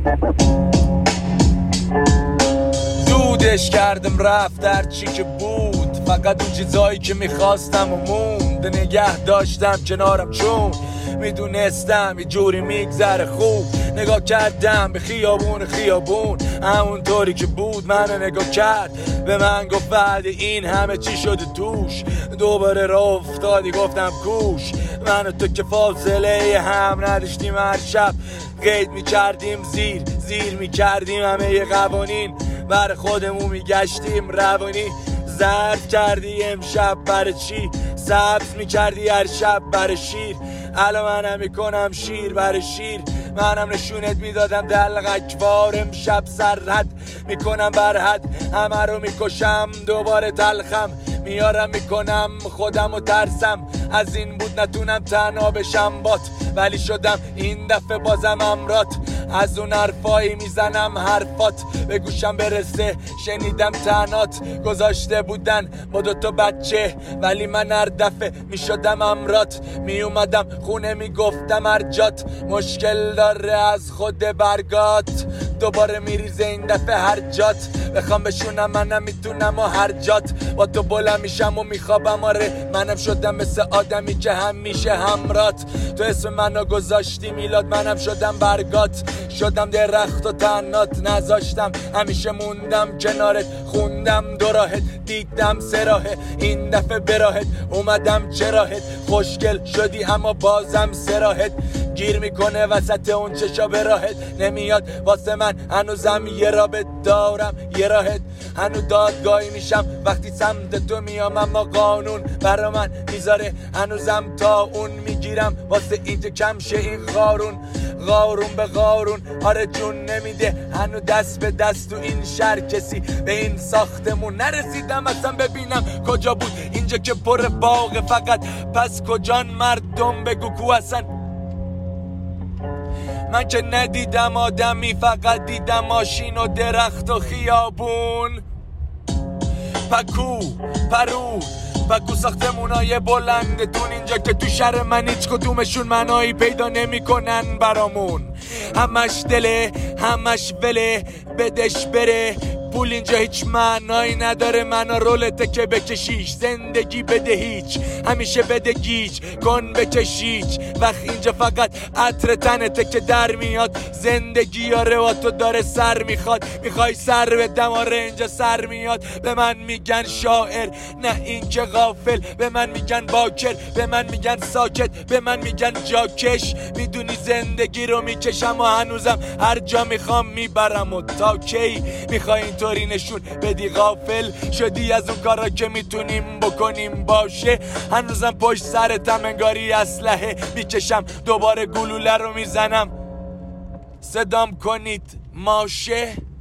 زودش کردم رفت در چی که بود، فقط اون چیزایی که میخواستم و موند نگه داشتم کنارم، چون میدونستم یه جوری میگذره خوب. نگاه کردم به خیابون همونطوری که بود منو نگاه کرد، به من گفت بعد این همه چی شده توش؟ دوباره راه افتادی گفتم کوش. من و تو که فاصله هم نداشتیم، هر شب قید میکردیم زیر میکردیم همه قوانین، بر خودمون میگشتیم روانی. زرد کردی امشب برای چی؟ سبز میکردی هر شب برای شیر. الان منم میکنم شیر برای شیر، منم نشونت میدادم دلغکوار. امشب سرحد میکنم بر حد، همه رو میکشم دوباره تلخم میارم، میکنم خودم و ترسم از این بود نتونم تنها بشم بات، ولی شدم این دفعه بازم امرات. از اون حرفایی میزنم حرفات به گوشم برسه، شنیدم تنات گذاشته بودن با دوتا بچه، ولی من هر دفعه میشدم امرات. میومدم خونه میگفتم ارجات، مشکل داره از خود برگات، دوباره میریزه این دفعه هر جات. بخوام بشونم منم میتونم و هر جات، با تو بلند میشم و میخوابم. آره منم شدم مثل آدمی که همیشه همرات. تو اسم منو گذاشتی میلاد، منم شدم برگات، شدم درخت و تنات نذاشتم، همیشه موندم کنارت، خوندم دو راهت، دیدم سه راهه، این دفعه براهت اومدم چراهت. خوشگل شدی اما بازم سراهت گیر میکنه وسط اون چشا براهت نمیاد واسه من. هنوزم یه رابط دارم یه راهت، هنو دادگاهی میشم وقتی سمت تو میام، اما قانون برا من میذاره هنوزم تا اون میگیرم واسه این که کم شه این قارون به قارون. آره جون نمیده هنو دست به دست تو این شهر، کسی به این ساختمون نرسیدم اصلا ببینم کجا بود اینجا که پر باغ فقط. پس کجان مردم بگو کو اصلا؟ من که ندیدم آدمی، فقط دیدم ماشین و درخت و خیابون. پکو ساختمونای بلندتون اینجا که تو شهر من هیچ کدومشون معنایی پیدا نمی کنن برامون. همش دله همش وله بدش بره، پول اینجا هیچ معنایی نداره، منو رولته که بکشیش، زندگی بده هیچ همیشه بده گیج کن بکشیش. وقت اینجا فقط عطر تنته که در میاد، زندگی یا رواتو داره سر میخواد، میخوای سر بدم آره اینجا سر میاد. به من میگن شاعر نه این که غافل، به من میگن باکر به من میگن ساکت، به من میگن جاکش. میدونی زندگی رو میکشم و هنوزم هر جا میخوام میبرم و تا کی میخوای اینطوری نشون بدی غافل شدی از اون کارا که میتونیم بکنیم باشه. هنوزم پشت سرتم انگاری اسلحه میکشم، دوباره گلوله رو میزنم صدام کنید ماشه.